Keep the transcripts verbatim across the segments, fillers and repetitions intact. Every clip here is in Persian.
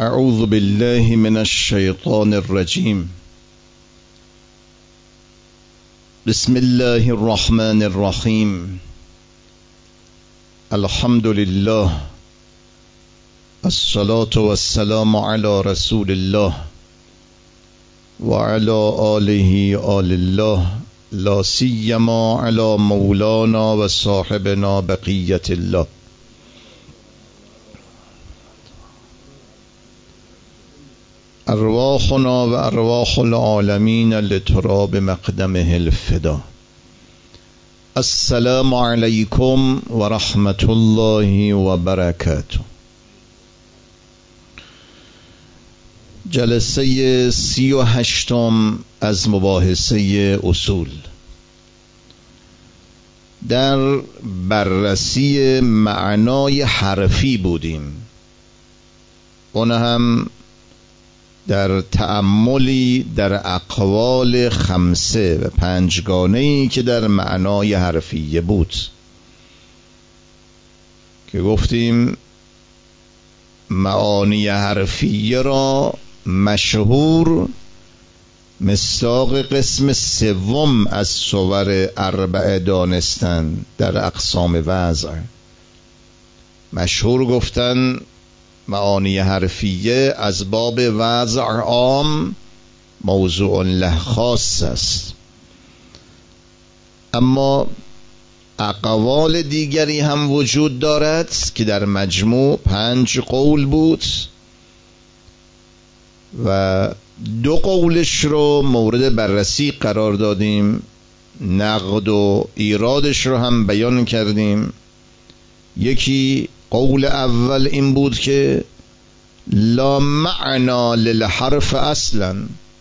اعوذ بالله من الشیطان الرجیم. بسم الله الرحمن الرحیم. الحمد لله، الصلاة والسلام على رسول الله وعلى آله آل الله، لا سیما على مولانا و صاحبنا بقیة الله. ارواحنا و ارواح العالمین لتراب مقدمه الفدا. السلام علیکم و رحمت الله و برکاته. جلسه سی و هشتم از مباحثه اصول در بررسی معنای حرفی بودیم، اون هم در تأملی در اقوال خمسه و پنجگانه‌ای که در معنای حرفیه بود، که گفتیم معانی حرفیه را مشهور مصداق قسم سوم از صور اربعه دانستن در اقسام وضع. مشهور گفتن معانی حرفیه از باب وضع عام، موضوع له خاص است. اما اقوال دیگری هم وجود دارد که در مجموع پنج قول بود و دو قولش رو مورد بررسی قرار دادیم، نقد و ایرادش رو هم بیان کردیم. یکی قول اول این بود که لا معنا للحرف اصلا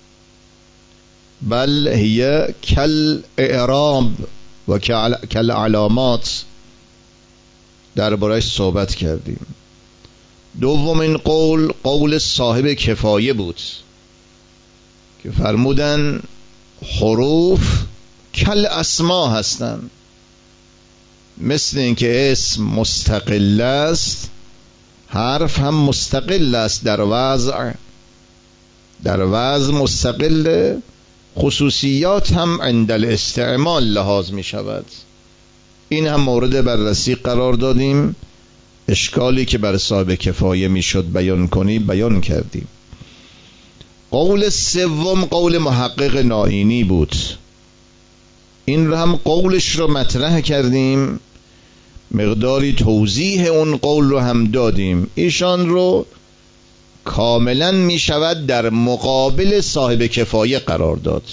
بل هي کل اعراب و کل علامات، درباره‌اش صحبت کردیم. دومین قول قول صاحب کفایه بود که فرمودن حروف کل اسما هستن، مثل اینکه اسم مستقل است، حرف هم مستقل است. در وضع در وضع مستقل، خصوصیات هم عند الاستعمال لحاظ می شود. این هم مورد بررسی قرار دادیم. اشکالی که بر صاحب کفایه می شد بیان کنی بیان کردیم. قول سوم قول محقق نائینی بود. این رو هم قولش رو مطرح کردیم، مقداری توضیح اون قول رو هم دادیم. ایشان رو کاملا می شود در مقابل صاحب کفایه قرار داد.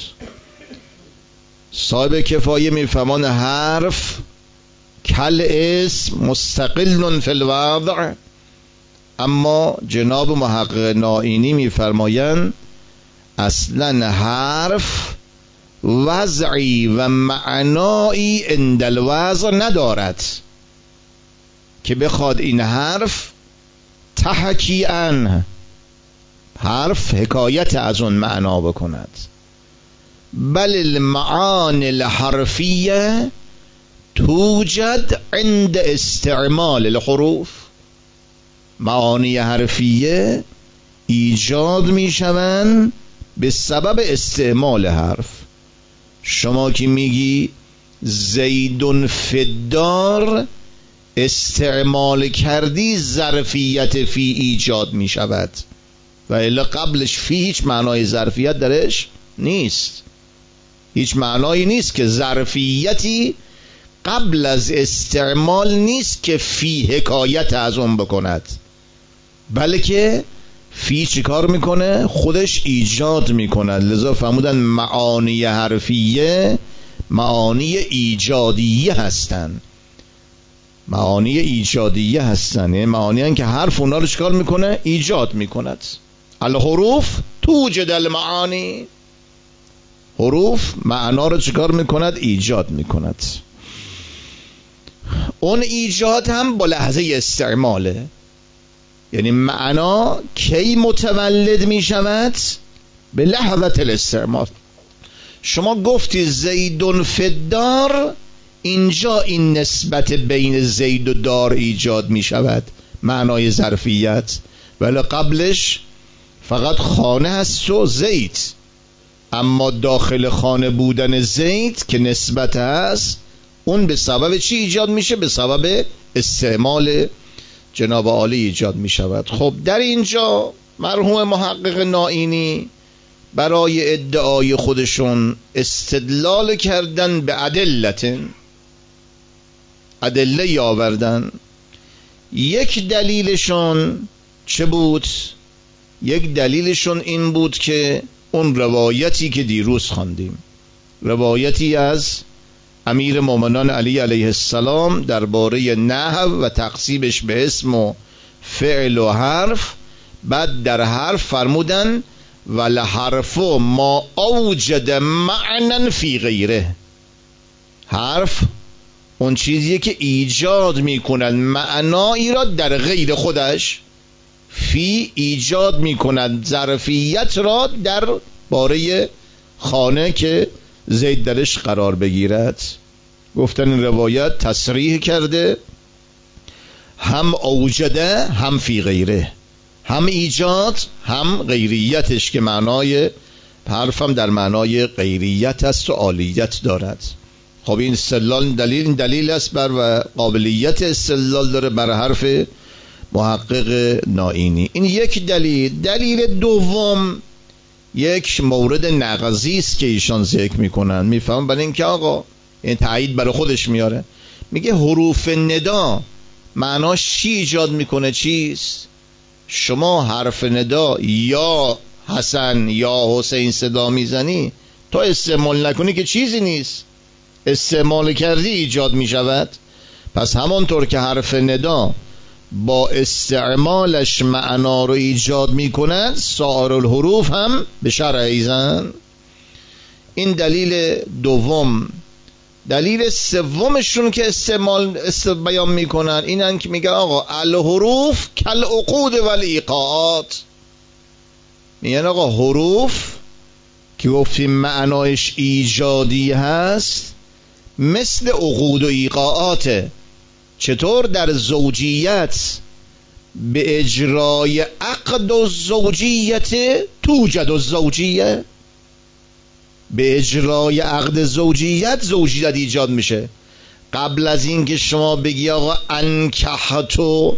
صاحب کفایه می فرمان حرف کل اسم مستقل فی الوضع، اما جناب محقق نائینی می فرمایند اصلا حرف وضعی و معنایی عند الوضع ندارد که بخواد این حرف تحکی عنه، حرف حکایت از اون معنا بکند. بل المعانی الحرفیه توجد عند استعمال الحروف. معانی حرفیه ایجاد می شوند به سبب استعمال حرف. شما که میگی زیدون فدار، استعمال کردی ظرفیت فی ایجاد می شود، و الا قبلش فی هیچ معنای ظرفیت درش نیست. هیچ معنایی نیست که ظرفیتی قبل از استعمال نیست که فی حکایت از اون بکند، بلکه فی چی کار میکنه؟ خودش ایجاد میکند. لذا فرمودن معانی حرفیه معانی ایجادیه هستن. معانی ایجادیه هستن یعنی معانی هستن که حرف اونا رو چی کار میکنه؟ ایجاد میکند. الحروف توجد المعانی، حروف معنا رو چی کار میکند؟ ایجاد میکند. اون ایجاد هم با لحظه استعماله. یعنی معنا کی متولد می شود؟ به لحظه الاستعمال. شما گفتی زیدون فدار، اینجا این نسبت بین زید و دار ایجاد می شود، معنای ظرفیت. ولی قبلش فقط خانه هست و زید، اما داخل خانه بودن زید که نسبت هست اون به سبب چی ایجاد میشه؟ به سبب استعمال جناب عالی ایجاد میشود. خب در اینجا مرحوم محقق نائینی برای ادعای خودشون استدلال کردن به ادلت، ادله آوردن. یک دلیلشون چه بود؟ یک دلیلشون این بود که اون روایتی که دیروز خواندیم، روایتی از امیر مومنان علی علیه السلام درباره نحو و تقسیمش به اسم و فعل و حرف، بعد در حرف فرمودن ولحرف ما اوجد معنی فی غیره، حرف اون چیزیه که ایجاد میکنن معنایی را در غیر خودش، فی ایجاد میکنن ظرفیت را در باره خانه که زید درش قرار بگیرد. گفتن این روایت تصریح کرده هم اوجده هم فی غیره، هم ایجاد هم غیریتش، که معنای حرفم در معنای غیریت است و عالیت دارد. خب این استدلال دلیل این دلیل است بر و قابلیت استدلال داره بر حرف محقق نائینی. این یک دلیل. دلیل دوم یک مورد نقضی است که ایشان ذکر میکنن، میفهمن برای اینکه آقا این تایید برای خودش میاره، میگه حروف ندا معناش چی ایجاد میکنه؟ چیست؟ شما حرف ندا یا حسن یا حسین صدا میزنی، تا استعمال نکنی که چیزی نیست، استعمال کردی ایجاد میشود. پس همانطور که حرف ندا با استعمالش معنا رو ایجاد میکند، سایر الحروف هم به شرع ایزن. این دلیل دوم. دلیل سومشون که استعمال است بیان میکنن اینن که میگن آقا الحروف کالعقود والایقاعات، میگن آقا حروف که گفتیم معنایش ایجادی هست مثل عقود و ایقاعاته. چطور؟ در زوجیت به اجرای عقد و زوجیت توجد و زوجیه، به اجرای عقد زوجیت زوجیت ایجاد میشه. قبل از این که شما بگی آقا انکحتو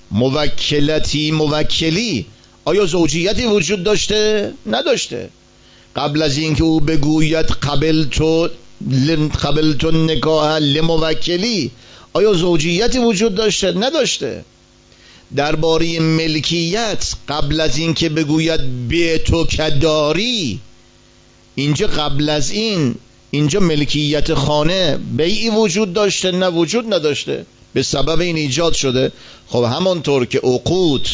موکلتی موکلی، آیا زوجیتی وجود داشته؟ نداشته. قبل از این که او بگوید قبلتو قبلتو نکاح لموکلی، آیا زوجیتی وجود داشته؟ نداشته. درباره ملکیت قبل از این که بگوید بیتو کداری، اینجا قبل از این اینجا ملکیت خانه بیعی وجود داشته؟ نه، وجود نداشته، به سبب این ایجاد شده. خب همانطور که عقود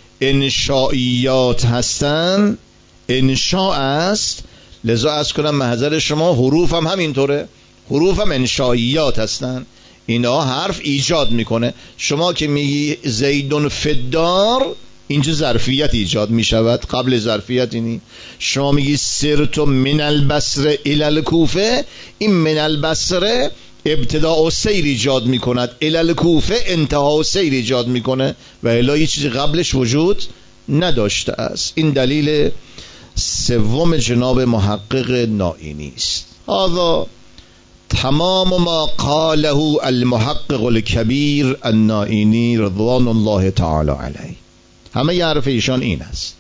انشائیات هستن، انشاء است، لذا از کنم محضر شما حروف هم همینطوره، حروف هم انشائیات هستن، اینا حرف ایجاد میکنه. شما که میگی زیدون فدار، اینجا ظرفیت ایجاد میشود، قبل ظرفیت اینی. شما میگی سرتو من البصره الی الکوفه، این من البصره ابتداء و سیر ایجاد میکند، الی الکوفه انتها و سیر ایجاد میکنه، و الا هیچ چیزی قبلش وجود نداشته است. این دلیل سوم جناب محقق نائینی است. هذا تمام ما قاله المحقق الكبیر النائینی رضوان الله تعالی علیه. همه ی حرف ایشان این است.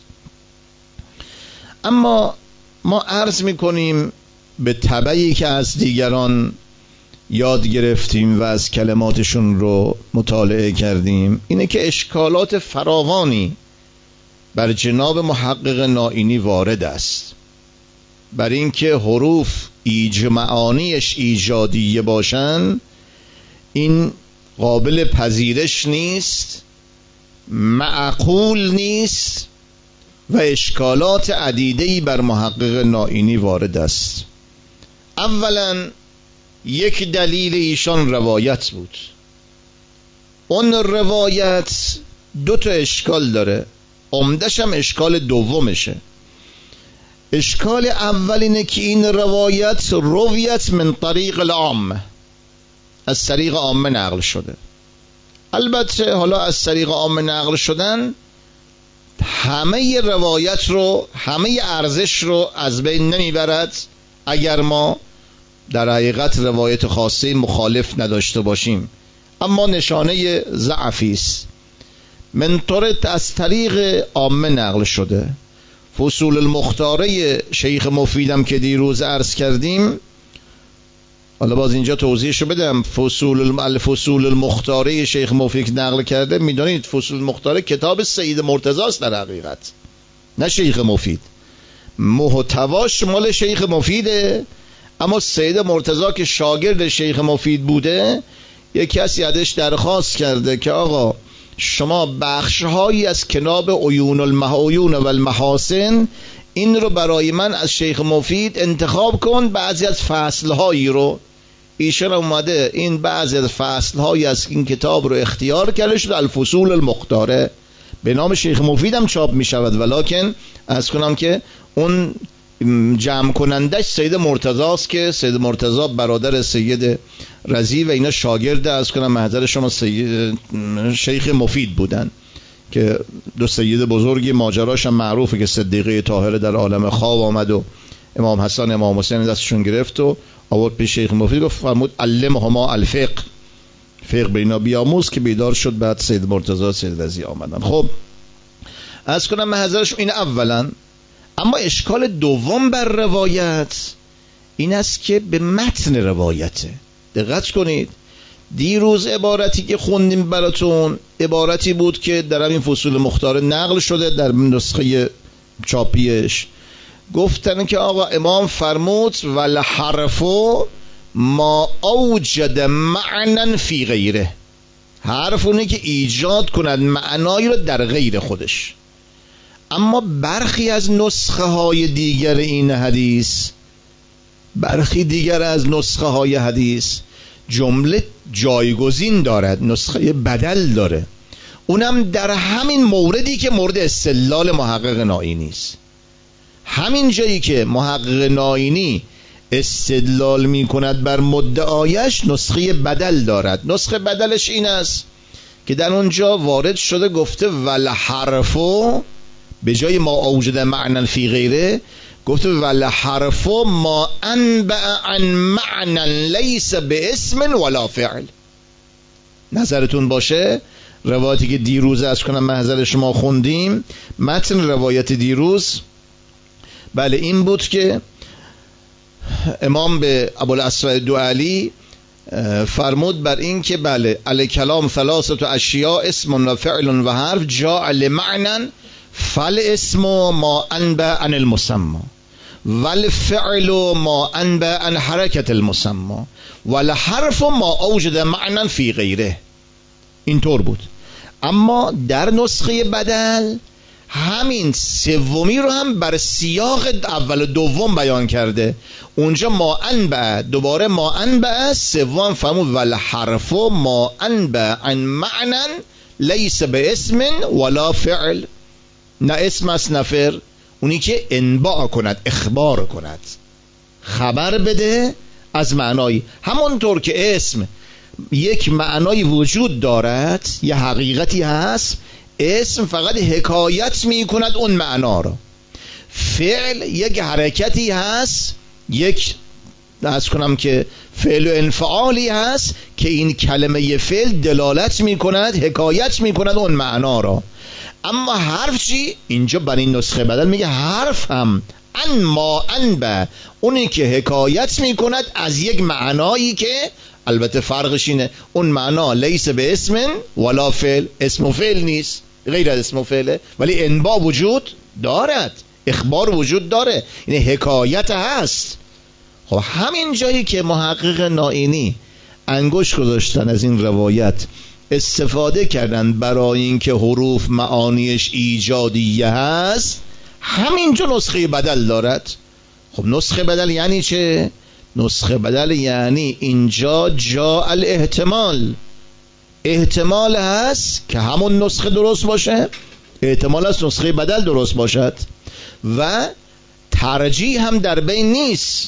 اما ما عرض میکنیم به تبعی که از دیگران یاد گرفتیم و از کلماتشون رو مطالعه کردیم، اینه که اشکالات فراوانی بر جناب محقق نائینی وارد است. بر اینکه حروف ایج معانیش ایجادیه باشن، این قابل پذیرش نیست، معقول نیست، و اشکالات عدیده‌ای بر محقق نائینی وارد است. اولا یک دلیل ایشان روایت بود. اون روایت دو تا اشکال داره، عمدش هم اشکال دومشه. اشکال اول اینه که این روایت رویت من طریق العامه، از طریق عامه نقل شده. البته حالا از طریق عامه نقل شدن همه روایت رو، همه ارزش رو از بین نمیبرد اگر ما در حقیقت روایت خاصه مخالف نداشته باشیم، اما نشانه ضعفی است. من طرد از طریق عامه نقل شده. فصول المختاره شیخ مفیدم که دیروز عرض کردیم، حالا باز اینجا توضیحش رو بدم. فصول الفصول المختاره شیخ مفید نقل کرده، میدونید فصول المختاره کتاب سید مرتضی است در حقیقت، نه شیخ مفید. محتواش مال شیخ مفیده، اما سید مرتضی که شاگرد شیخ مفید بوده، یک کسی ازش درخواست کرده که آقا شما بخشهایی از کتاب عیون المحایون و المحاسن این رو برای من از شیخ مفید انتخاب کن، بعضی از فصلهایی رو. ایشان اومده این بعضی از فصلهایی از این کتاب رو اختیار کرده، شد الفصول المختاره، به نام شیخ مفید هم چاپ می شود، ولیکن از کنم که اون جمع کنندش سید مرتضی است که سید مرتضی برادر سید رضی و اینا شاگرد از کنم محضر شما سید شیخ مفید بودن که دو سید بزرگی ماجراش هم معروفه که صدیقه طاهره در عالم خواب آمد و امام حسن امام حسین دستشون گرفت و آورد به شیخ مفید گفت فرمود علمهما الفقه، فقه به اینا بیاموز، که بیدار شد. بعد سید مرتضی سید رضی آمدن. خب از کنم محضرش این اولا. اما اشکال دوم بر روایت این است که به متن روایته. دقت کنید، دیروز عبارتی که خوندیم براتون عبارتی بود که در همین فصول مختار نقل شده در نسخه چاپیش. گفتن که آقا امام فرمود والحرف ما اوجد معنا فی غیره، حرف اونه که ایجاد کند معنایی رو در غیر خودش. اما برخی از نسخه های دیگر این حدیث، برخی دیگر از نسخه های حدیث جمله جایگزین دارد، نسخه بدل داره، اونم در همین موردی که مورد استدلال محقق نائینی است. همین جایی که محقق نائینی استدلال می کند بر مدعایش نسخه بدل دارد. نسخه بدلش این است که در اونجا وارد شده گفته والحرفو، به جای ما اوجد معنا فی غیره گفته والحرف ما انبع عن معنا لیس به اسم ولا فعل. نظرتون باشه روایتی که دیروز از کنم محضر شما خوندیم، متن روایت دیروز بله این بود که امام به ابوالاسود دؤلی فرمود بر این که بله الکلام ثلاثه اشیاء اسم و فعل و حرف جاء لمعنا فالاسم ما انبع عن المسمى والفعل ما انبع عن حرکت المسمى والحرف ما اوجد معنا فی غیره. اینطور بود. اما در نسخه بدل همین سومی رو هم بر سیاق اول و دوم بیان کرده. اونجا ما انبع، دوباره ما انبع، سوم فرمود والحرف ما انبع عن معنا لیس به اسم ولا فعل، نه اسم است نه فعل، اونی که انباع کند، اخبار کند، خبر بده از معنایی. همونطور که اسم یک معنایی وجود دارد، یه حقیقتی هست، اسم فقط حکایت می کند اون معنا رو. فعل یک حرکتی هست، یک از کنم که فعل و انفعالی هست که این کلمه فعل دلالت می کند، حکایت می کند اون معنا رو. اما حرف چی؟ اینجا بر این نسخه بدل میگه حرف هم ان ما انبع، اونی که حکایت می کند از یک معنایی که البته فرقش اینه اون معنا لیس به اسم ولا فعل، اسم و فعل نیست، غیر از اسم و فعله، ولی انباء وجود دارد، اخبار وجود داره، این حکایت هست. خب همین جایی که محقق نائینی انگشت گذاشتن از این روایت استفاده کردن برای اینکه حروف معانیش ایجادیه هست، همینجا نسخه بدل دارد. خب نسخه بدل یعنی چه؟ نسخه بدل یعنی اینجا جا الاحتمال، احتمال هست که همون نسخه درست باشه، احتمال هست نسخه بدل درست باشد، و ترجیح هم در بین نیست.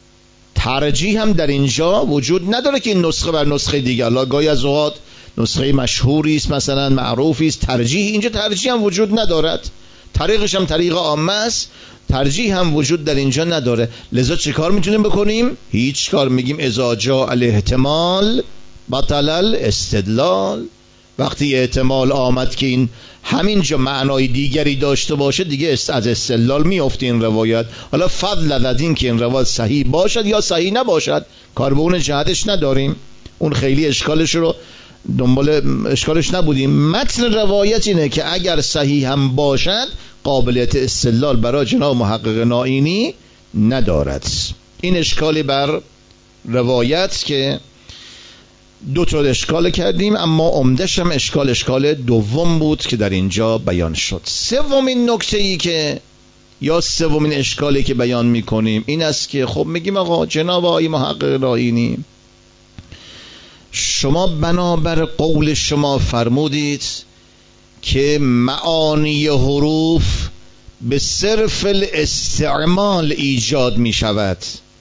ترجیح هم در اینجا وجود نداره که این نسخه بر نسخه دیگر، لا گاهی از اوقات نسخه مشهوری است مثلا معروفی است، ترجیح اینجا ترجیح هم وجود ندارد. طریقش هم طریق عامه است، ترجیح هم وجود در اینجا نداره. لذا چه کار میتونیم بکنیم؟ هیچ کار. میگیم اذا جاء الاحتمال بطل الاستدلال. وقتی احتمال آمد که این همینجا معنای دیگری داشته باشه، دیگه از استدلال میفته این روایت. حالا فضل از این که این روایت صحیح باشد یا صحیح نباشد، کار به اون جهتش نداریم، اون خیلی اشکالش رو دنبال اشکالش نبودیم. متن روایت اینه که اگر صحیح هم باشد قابلیت استدلال برای جناب محقق نائینی ندارد. این اشکالی بر روایت که دو تا اشکال کردیم، اما عمدش هم اشکال اشکال دوم بود که در اینجا بیان شد. سومین نکته ای که یا سومین اشکالی که بیان میکنیم این است که خب میگیم آقا جناب آقای محقق نائینی، شما بنابر قول شما فرمودید که معانی حروف به صرف الاستعمال ایجاد می شود،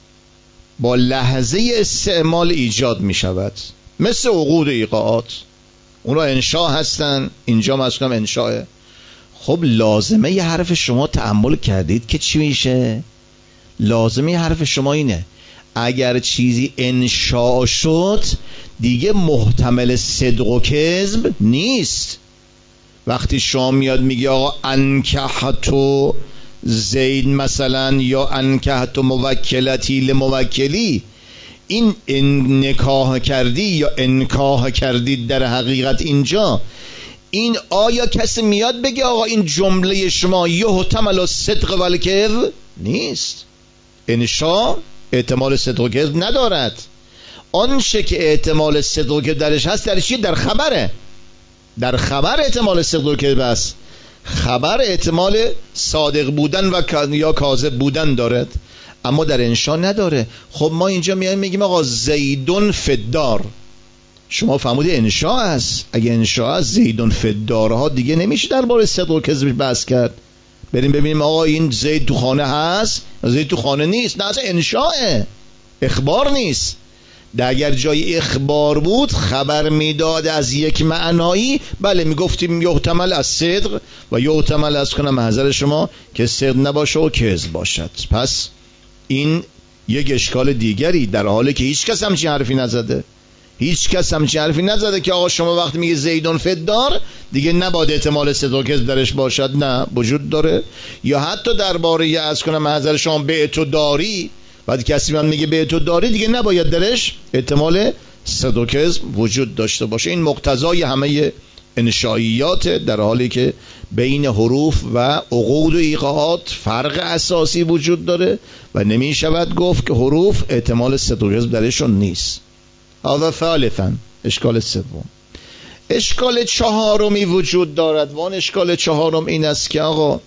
با لحظه استعمال ایجاد می شود، مثل عقود ایقاعات، اونا انشاء هستن، اینجا مسکم انشاءه. خب لازمه ی حرف شما تأمل کردید که چی میشه؟ لازمه ی حرف شما اینه اگر چیزی انشاء شد دیگه محتمل صدق و کذب نیست. وقتی شما میاد میگی آقا انکحتو زید مثلا یا انکحتو موکلتی لموکلی، این ان نکاح کردی یا انکاح کردید در حقیقت اینجا، این آیا کسی میاد بگه آقا این جمله شما یحتمل صدق و الکذب؟ نیست. انشاء احتمال صدق و کذب ندارد. آنچه که احتمال صدق و کذب درش هست در چیه؟ در خبره. در خبر احتمال صدق و کذب است. خبر احتمال صادق بودن و یا کاذب بودن دارد، اما در انشاء نداره. خب ما اینجا میایم میگیم آقا زیدون فدار، شما فرمودید انشاء است. اگه انشاء است زیدون فدارها دیگه نمیشه درباره صدق و کذب بحث کرد. بریم ببینیم آقا این زید تو خانه هست، زید تو خانه نیست، نه اصلا انشاءه، اخبار نیست. در اگر جای اخبار بود خبر میداد از یک معنایی، بله میگفتیم یحتمل از صدق و یحتمل از کنم محضر شما که صدق نباشه و کذب باشد. پس این یک اشکال دیگری، در حالی که هیچ کس همچین حرفی نزده. هیچ کس همچین حرفی نزده که آقا شما وقتی میگه زیدون فدار دیگه نباید احتمال صدق و کذب درش باشد. نه، وجود داره. یا حتی درباره از کنم محضر شما بیعت و داری، بعد کسی من میگه بیعت و داری دیگه نباید درش احتمال صدق و کذب وجود داشته باشه. این مقتضای همه انشائیات، در حالی که بین حروف و عقود و ایقاعات فرق اساسی وجود داره و نمی شود گفت که حروف احتمال صدق و کذب درشون نیست. هذا ثالثا، اشکال سوم. اشکال چهارمی وجود دارد و آن اشکال چهارم این است که آقا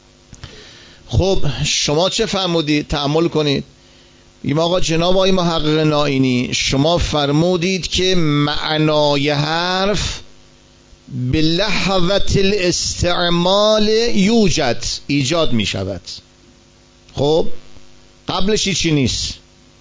خب شما چه فرمودید؟ تأمل کنید. بگیم آقا جناب آقای محقق نائینی، شما فرمودید که معنای حرف به لحظه الاستعمال یوجد، ایجاد می شود. خب قبلش چی نیست.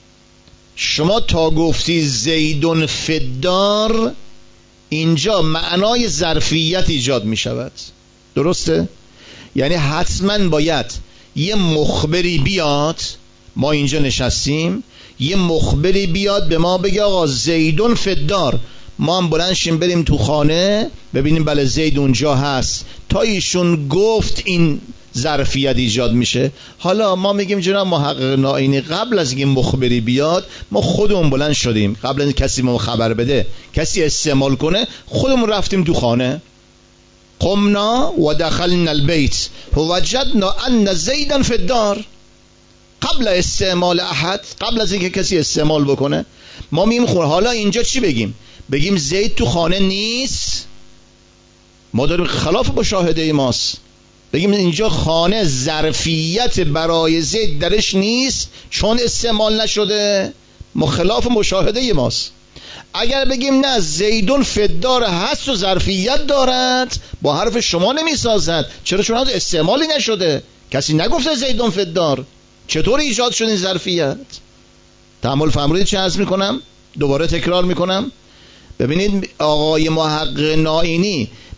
شما تا گفتی زیدون فدار، اینجا معنای ظرفیت ایجاد می شود. درسته؟ یعنی حتما باید یه مخبری بیاد، ما اینجا نشستیم، یه مخبری بیاد به ما بگه آقا زیدون فدار، ما هم بلند شیم بریم تو خانه ببینیم بله زید اونجا هست. تا ایشون گفت این ظرفیت ایجاد میشه. حالا ما میگیم جناب محقق نائینی قبل از اینکه مخبری بیاد ما خودمون بلند شدیم، قبل از اینکه کسی ما خبر بده، کسی استعمال کنه، خودمون رفتیم تو خانه، قمنا و دخلنا البیت فوجدنا ان زیدا فی الدار. قبل استعمال احد، قبل از اینکه کسی استعمال بکنه ما میگیم خور. حالا اینجا چی بگیم؟ بگیم زید تو خانه نیست؟ ما داریم خلاف مشاهده ماست. بگیم اینجا خانه ظرفیت برای زید درش نیست چون استعمال نشده، مخلاف مشاهده ماست. اگر بگیم نه زیدون فدار هست و ظرفیت دارد، با حرف شما نمی سازد. چرا؟ چون از استعمالی نشده، کسی نگفته زیدون فدار. چطور ایجاد شد این ظرفیت؟ تأمل فرمودید چه عرض میکنم؟ دوباره تکرار میکنم. ببینید آقای محقق نائینی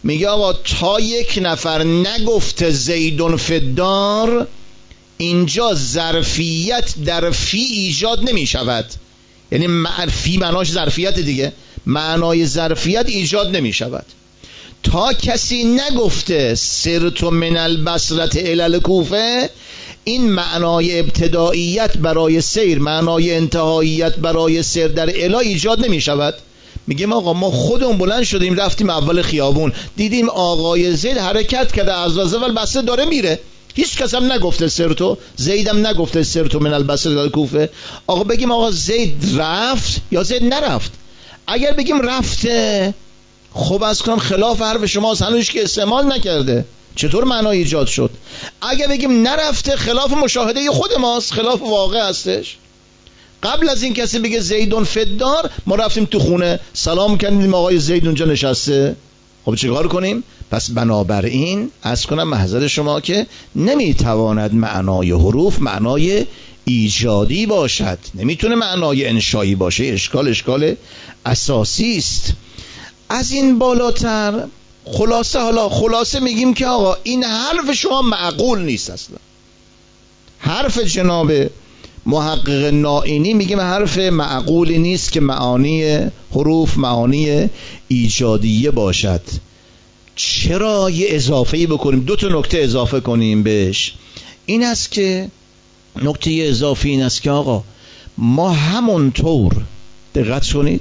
میگه آقا تا یک نفر نگفته زیدون فدار، اینجا ظرفیت در فی ایجاد نمی شود. یعنی فی معناش ظرفیت دیگه، معنای ظرفیت ایجاد نمی شود. تا کسی نگفته سرت من البصرة الی الکوفه، این معنای ابتداییت برای سیر، معنای انتهاییت برای سیر در الی ایجاد نمی شود. میگیم آقا ما خودمون بلند شدیم رفتیم اول خیابون، دیدیم آقای زید حرکت کرده از اول بسته داره میره، هیچ کس هم نگفته سرتو، زیدم نگفته سرتو من البصره الی الکوفه. آقا بگیم آقا زید رفت یا زید نرفت؟ اگر بگیم رفته، خب از کنم خلاف حرف شما هنوز که استعمال نکرده، چطور معنای ایجاد شد؟ اگر بگیم نرفته، خلاف مشاهده خود ماست، خلاف واقع هستش. قبل از این کسی بگه زیدون فدار، ما رفتیم تو خونه سلام کردیم آقای زید اونجا نشسته، خب چیکار کنیم؟ پس بنابراین از کنم محضر شما که نمیتواند معنای حروف معنای ایجادی باشد، نمیتونه معنای انشایی باشه. اشکال اشکال اساسی است. از این بالاتر خلاصه، حالا خلاصه میگیم که آقا این حرف شما معقول نیست اصلا. حرف جناب محقق نائینی میگیم حرف معقولی نیست که معانی حروف معانی ایجادیه باشد. چرا یه اضافه‌ای بکنیم؟ دو تا نکته اضافه کنیم بهش. این است که نکته اضافی این است که آقا ما همونطور، دقت کنید،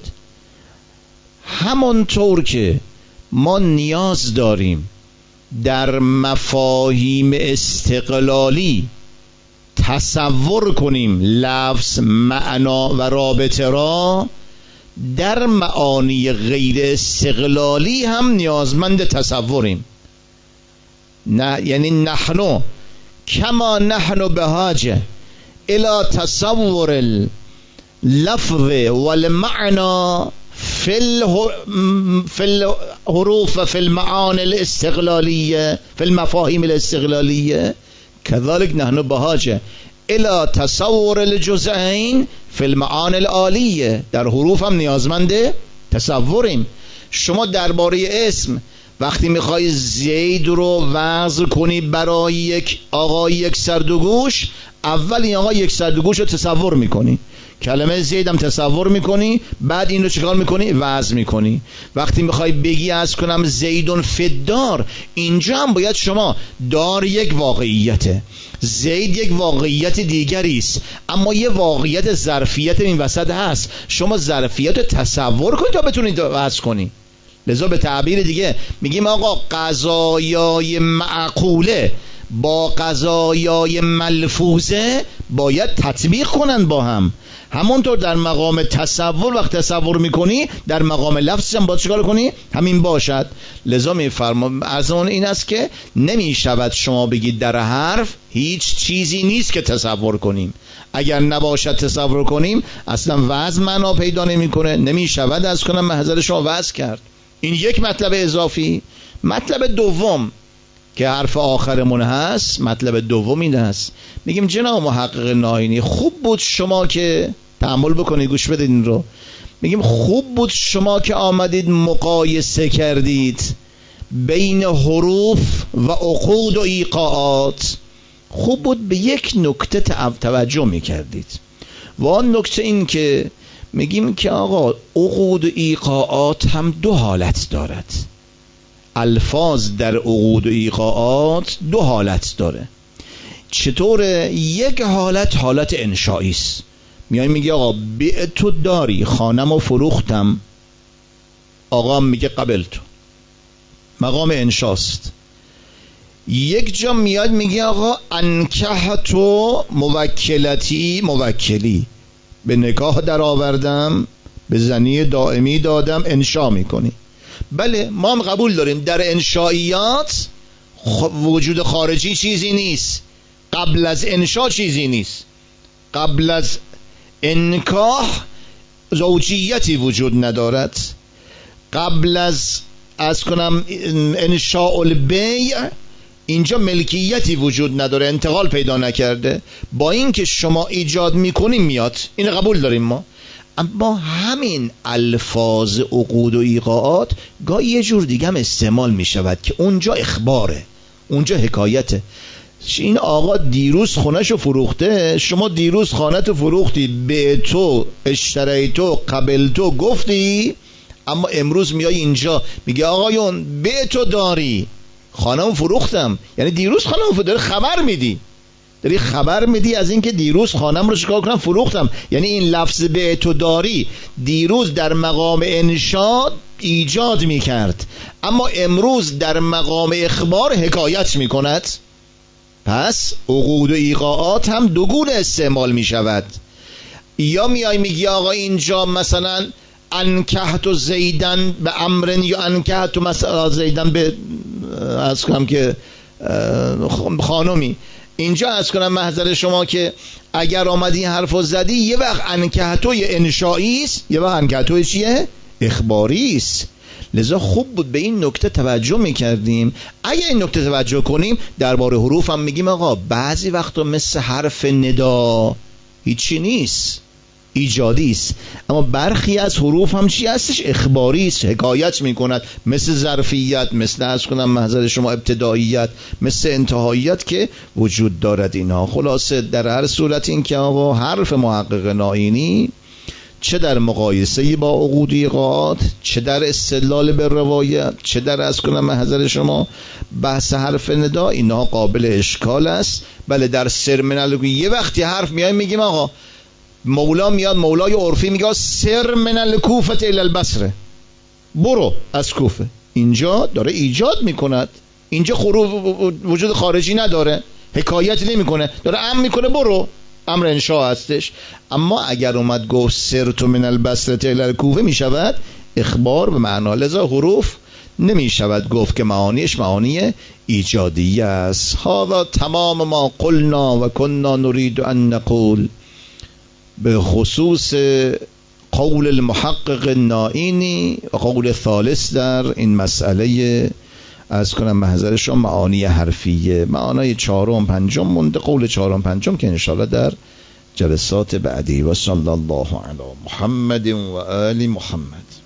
همونطور که ما نیاز داریم در مفاهیم استقلالی تصور کنیم لفظ، معنا و رابطه را، در معانی غیر استقلالی هم نیازمند تصوریم. نه یعنی نحنو کما نحنو بحاجه الى تصور اللفظ والمعنى في الحروف و في المعاني الاستقلالية في المفاهيم الاستقلالية، كذلك نحن بحاجة الى تصور الجزئين في المعاني العالیه. در حروف هم نیازمند تصوریم. شما درباره اسم وقتی میخوای زید رو وضع کنی برای یک آقای یک سردوگوش، اول این آقای یک سردوگوش رو تصور میکنی، کلمه زید هم تصور میکنی، بعد این رو چیکار میکنی؟ وضع میکنی. وقتی میخوای بگی از کنم زیدون فدار، اینجا هم باید شما دار یک واقعیته، زید یک واقعیت دیگری است، اما یه واقعیت ظرفیت این وسط هست. شما ظرفیت رو تصور کنید تا بتونید وضع کنی. لذا به تعبیر دیگه میگیم آقا قضایای معقوله با قضایای ملفوظه باید تطبیق کنن با هم. همونطور در مقام تصور وقت تصور میکنی، در مقام لفظ هم باید چیکار کنی؟ همین باشد. لذا میفرمام ارزمان این است که نمیشود شما بگید در حرف هیچ چیزی نیست که تصور کنیم. اگر نباشد تصور کنیم اصلا وضع معنا پیدا نمیکنه، نمیشود از کنم محضر شما وضع کرد. این یک مطلب اضافی. مطلب دوم که حرف آخرمون هست، مطلب دوم این هست، میگیم جناب محقق نائینی خوب بود شما که تأمل بکنید، گوش بدید این رو. میگیم خوب بود شما که آمدید مقایسه کردید بین حروف و عقود و ایقاعات. خوب بود به یک نکته توجه میکردید، و آن نکته این که میگیم که آقا عقود و ایقاعات هم دو حالت دارد. الفاظ در عقود و ایقاعات دو حالت داره. چطوره؟ یک حالت حالت انشایی است. میای میگی آقا بعتو داری، خانم و فروختم، آقا میگه قبل تو، مقام انشاست. یک جا میاد میگه آقا انکحتو موکلتی، موکلی به نکاح در آوردم، به زنی دائمی دادم، انشا میکنی. بله ما هم قبول داریم در انشائیات وجود خارجی چیزی نیست، قبل از انشا چیزی نیست، قبل از انکاح زوجیتی وجود ندارد، قبل از از کنم انشاء البیع اینجا ملکیتی وجود نداره، انتقال پیدا نکرده. با این که شما ایجاد میکنیم میاد، این قبول داریم ما. اما همین الفاظ عقود و ایقاعات گاهی یه جور دیگه هم استعمال می شود که اونجا اخباره، اونجا حکایته. این آقا دیروز خونه‌شو فروخته، شما دیروز خانه‌تو فروختی، به تو اشتریتو قبلتو گفتی، اما امروز میای اینجا میگه آقایون به تو داری خانه‌مو فروختم. یعنی دیروز خانه‌مو فروختم، داری خبر میدی، داری خبر میدی از اینکه دیروز خانم رو چیکار کنم فروختم. یعنی این لفظ به تو داری دیروز در مقام انشاد ایجاد میکرد، اما امروز در مقام اخبار حکایت میکند. پس عقود و ایقاعات هم دو گونه استعمال میشود. یا میای میگی آقا اینجا مثلا انکحت زیدن به امرن، یا انکحت مثلا زیدن به از کنم که خانمی. اینجا از کنم محضر شما که اگر آمدی حرفو زدی، یه وقت انکحتوی انشایی است، یه وقت انکحتوی چیه؟ اخباری است. لذا خوب بود به این نکته توجه میکردیم. اگه این نکته توجه کنیم درباره حروف هم میگیم آقا بعضی وقتا مثل حرف ندا هیچی نیست، ایجادی است، اما برخی از حروف هم چی هستش؟ اخباری است، حکایت میکند، مثل ظرفیت، مثل از کنم محضر شما ابتداییت، مثل انتهاییت که وجود دارد. اینها خلاصه در هر صورت این که آقا حرف محقق نائینی چه در مقایسه با عقود ایقاعات، چه در استدلال به روایت، چه در از کنم محضر شما بحث حرف ندا، اینها قابل اشکال است. بله در سر من الکوفه یه وقتی حرف میایم میگیم آقا مولا میاد، مولای عرفی میگه سر من الکوفه الی البصره، برو از کوفه. اینجا داره ایجاد میکند، اینجا خروج وجود خارجی نداره، حکایت نمیکنه، داره امر میکنه برو، امر انشاء هستش. اما اگر اومد گفت سرت من البصره الی الکوفه میشود اخبار به معنا. لذا حروف نمیشود گفت که معانیش معانی ایجادی است. هذا تمام ما قلنا و كنا نريد ان نقول به خصوص قول المحقق النائینی و قول ثالث در این مسئله از کنم محضر شما معانی حرفیه. معنای چهارم پنجم مونده، قول چهارم پنجم که انشاءالله در جلسات بعدی. و صلی الله علی محمد و آل محمد.